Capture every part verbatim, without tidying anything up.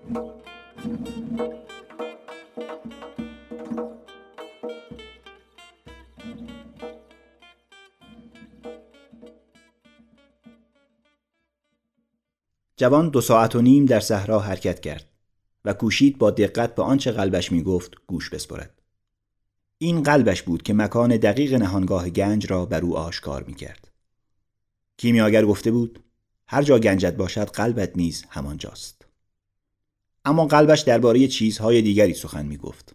جوان دو ساعت و نیم در صحرا حرکت کرد و کوشید با دقت به آنچه قلبش میگفت گوش بسپارد. این قلبش بود که مکان دقیق نهانگاه گنج را بر او آشکار میکرد. کیمیاگر گفته بود هر جا گنجت باشد قلبت نیز همانجاست. اما قلبش درباره چیزهای دیگری سخن میگفت.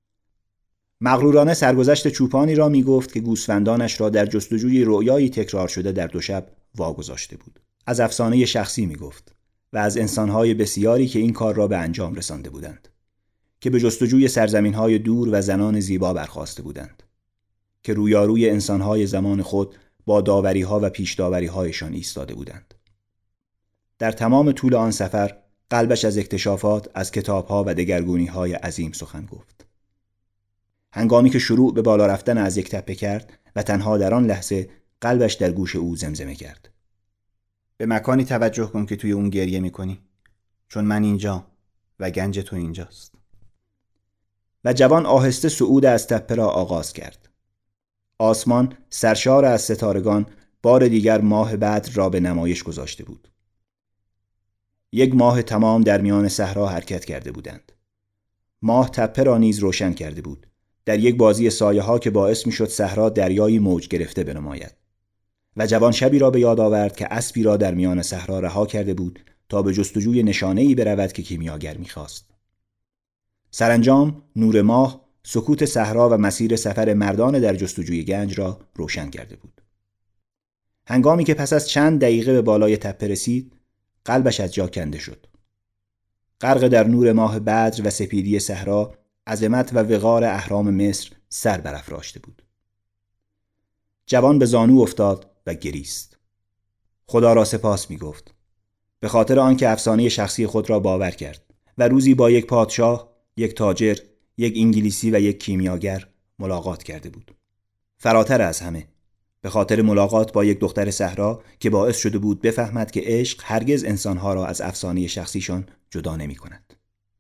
مغرورانه سرگذشت چوپانی را میگفت که گوسفندانش را در جستجوی رؤیایی تکرار شده در دو شب واگذاشته بود. از افسانه شخصی میگفت و از انسانهای بسیاری که این کار را به انجام رسانده بودند، که به جستجوی سرزمینهای دور و زنان زیبا برخاسته بودند، که رویاروی انسانهای زمان خود با داوریها و پیش داوریهایشان ایستاده بودند. در تمام طول آن سفر قلبش از اکتشافات، از کتابها و دگرگونیهای عظیم سخن گفت. هنگامی که شروع به بالا رفتن از یک تپه کرد و تنها در آن لحظه قلبش در گوش او زمزمه کرد: به مکانی توجه کن که توی اون گریه میکنی، چون من اینجا و گنج تو اینجاست. و جوان آهسته صعود از تپه را آغاز کرد. آسمان سرشار از ستارگان بار دیگر ماه بدر را به نمایش گذاشته بود. یک ماه تمام در میان صحرا حرکت کرده بودند. ماه تپه را نیز روشن کرده بود، در یک بازی سایه ها که باعث میشد صحرا دریایی موج گرفته بنماید. و جوان شبی را به یاد آورد که اسبی را در میان صحرا رها کرده بود تا به جستجوی نشانه‌ای برود که کیمیاگر می‌خواست. سرانجام نور ماه سکوت صحرا و مسیر سفر مردان در جستجوی گنج را روشن کرده بود. هنگامی که پس از چند دقیقه به بالای تپه رسید، قلبش از جا کنده شد. غرق در نور ماه بدر و سپیدی صحرا، عظمت و وقار اهرام مصر سر برافراشته بود. جوان به زانو افتاد و گریست. خدا را سپاس می گفت به خاطر آنکه افسانه شخصی خود را باور کرد و روزی با یک پادشاه، یک تاجر، یک انگلیسی و یک کیمیاگر ملاقات کرده بود. فراتر از همه به خاطر ملاقات با یک دختر صحرا که باعث شده بود بفهمد که عشق هرگز انسانها را از افسانه شخصیشان جدا نمی کند.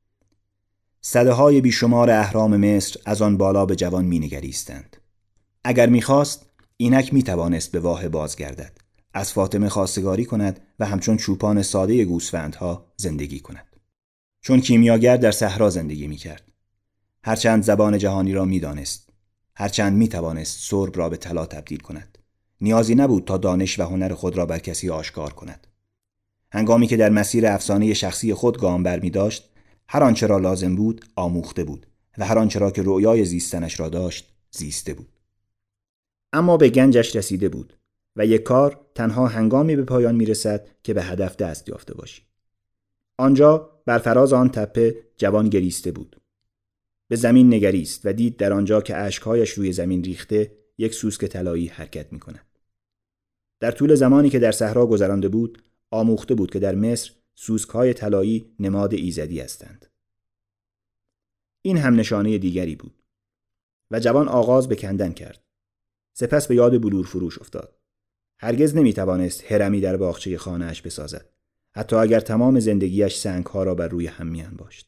صده‌های بیشمار اهرام مصر از آن بالا به جوان می نگریستند. اگر می خواست اینک می توانست به واه بازگردد، از فاطمه خواستگاری کند و همچون چوپان ساده گوسفندها زندگی کند. چون کیمیاگر در صحرا زندگی می کرد. هرچند زبان جهانی را می دانست، هرچند می توانست سرب را به طلا تبدیل کند، نیازی نبود تا دانش و هنر خود را بر کسی آشکار کند. هنگامی که در مسیر افسانه شخصی خود گام بر می داشت، هر آنچه را لازم بود آموخته بود و هر آنچه را که رؤیای زیستنش را داشت زیسته بود. اما به گنجش رسیده بود و یک کار تنها هنگامی به پایان می رسد که به هدف دست یافته باشی. آنجا بر فراز آن تپه جوان گریسته بود. به زمین نگریست و دید در آنجا که اشکهایش روی زمین ریخته یک سوسک طلایی حرکت می کند. در طول زمانی که در صحرا گذرانده بود آموخته بود که در مصر سوسکهای طلایی نماد ایزدی هستند. این هم نشانه دیگری بود و جوان آغاز به کندن کرد. سپس به یاد بلور فروش افتاد. هرگز نمی توانست هرمی در باغچه خانه‌اش بسازد، حتی اگر تمام زندگیش سنگ‌ها را بر روی هم می‌انباشت.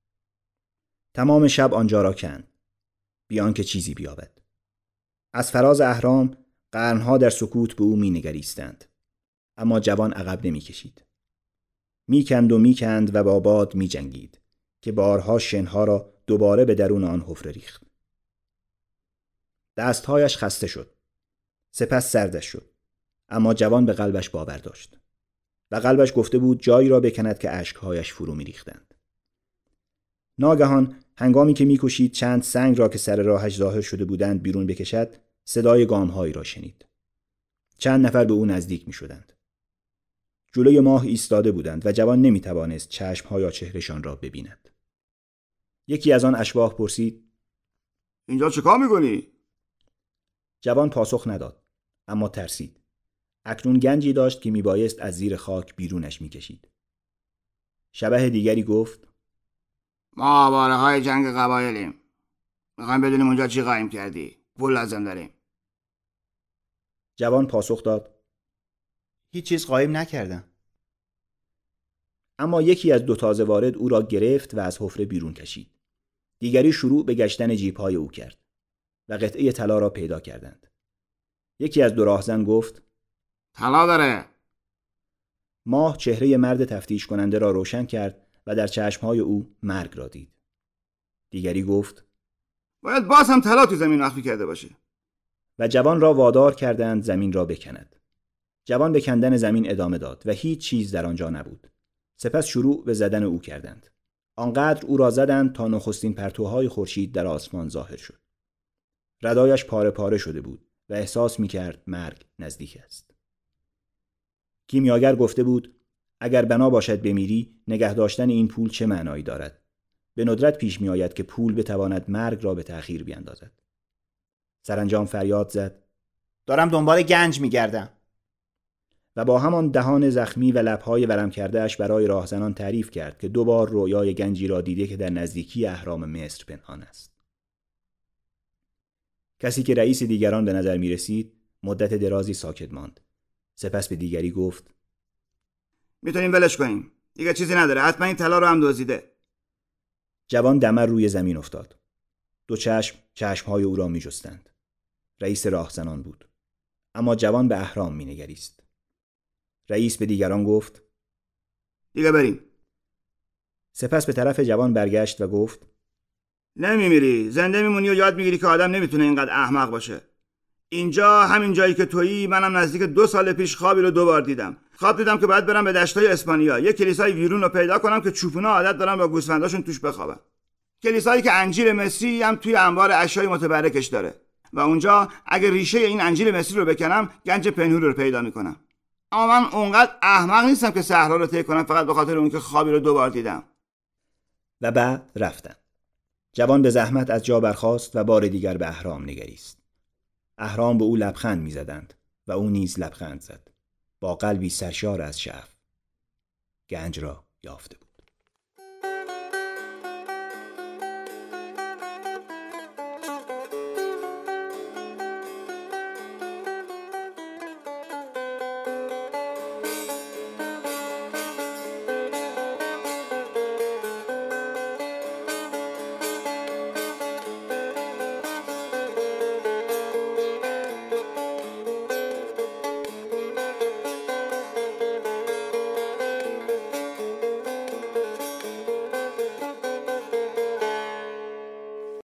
تمام شب آنجا را کند، بیان که چیزی بیابد. از فراز اهرام قرنها در سکوت به او می‌نگریستند، اما جوان عقب نمی‌کشید. می‌کند و می‌کند و با باد می‌جنگید که بارها شنها را دوباره به درون آن حفره ریخت. دستهایش خسته شد. سپس سردش شد. اما جوان به قلبش باور داشت. و قلبش گفته بود جایی را بکند که اشکهایش فرو می‌ریختند. ناگهان هنگامی که می‌کوشید چند سنگ را که سر راهش ظاهر شده بودند بیرون بکشد، صدای گام‌هایی را شنید. چند نفر به او نزدیک می‌شدند. جلوی ماه ایستاده بودند و جوان نمی‌توانست چشم‌ها یا چهرهشان را ببیند. یکی از آن اشباح پرسید: اینجا چه کار می‌کنی؟ جوان پاسخ نداد، اما ترسید. اکنون گنجی داشت که میبایست از زیر خاک بیرونش میکشید. شبح دیگری گفت: ما آواره های جنگ قبایلیم. میخوایم بدونیم اونجا چی قایم کردی. پول لازم داریم. جوان پاسخ داد: هیچ چیز قایم نکردم. اما یکی از دو تازه وارد او را گرفت و از حفره بیرون کشید. دیگری شروع به گشتن جیب‌های او کرد و قطعه طلا را پیدا کردند. یکی از دو راهزن گفت: طلا داره. ماه چهره مرد تفتیش کننده را روشن کرد و در چشمهای او مرگ را دید. دیگری گفت: باید باز هم طلا تو زمین مخفی کرده باشه. و جوان را وادار کردند زمین را بکند. جوان به کندن زمین ادامه داد و هیچ چیز در آنجا نبود. سپس شروع به زدن او کردند. آنقدر او را زدند تا نخستین پرتوهای خورشید در آسمان ظاهر شد. ردایش پاره پاره شده بود و احساس می‌کرد مرگ نزدیک است. کیمیاگر گفته بود: اگر بنا باشد بمیری، نگه داشتن این پول چه معنایی دارد؟ به ندرت پیش می آید که پول بتواند مرگ را به تأخیر بیاندازد. سرانجام فریاد زد: دارم دنبال گنج می گردم. و با همان دهان زخمی و لبهای ورم کرده اش برای راهزنان تعریف کرد که دو بار رویای گنجی را دیده که در نزدیکی اهرام مصر پنهان است. کسی که رئیس دیگران به نظر می رسید مدت درازی ساکت ماند. سپس به دیگری گفت: میتونیم ولش کنیم. دیگه چیزی نداره. حتما این طلا رو هم دزدیده. جوان دمر روی زمین افتاد. دو چشم چشمهای او را می جستند. رئیس راهزنان بود. اما جوان به اهرام می نگریست. رئیس به دیگران گفت: دیگه بریم. سپس به طرف جوان برگشت و گفت: نمیمیری، زنده میمونی و یاد میگیری که آدم نمیتونه اینقدر احمق باشه. اینجا همین جایی که تویی، منم نزدیک دو سال پیش خوابی رو دو بار دیدم. خواب دیدم که باید برم به دشتای اسپانیا، یه کلیسای ویرون رو پیدا کنم که چوپونا عادت دارن با گوسفنداشون توش بخوابن. کلیسایی که انجیر مصری هم توی انبار اشیای متبرکش داره. و اونجا اگه ریشه این انجیر مصری رو بکنم، گنج پنهون رو پیدا میکنم. اما من اونقدر احمق نیستم که صحرا رو طی کنم فقط به خاطر اون که خوابی رو دو بار دیدم. و بعد رفتن. جوان به زحمت از جا برخاست و بار دیگر به اهرام نگریست. اهرام به او لبخند می‌زدند و او نیز لبخند زد، با قلبی سرشار از شعف. گنج را یافته بود.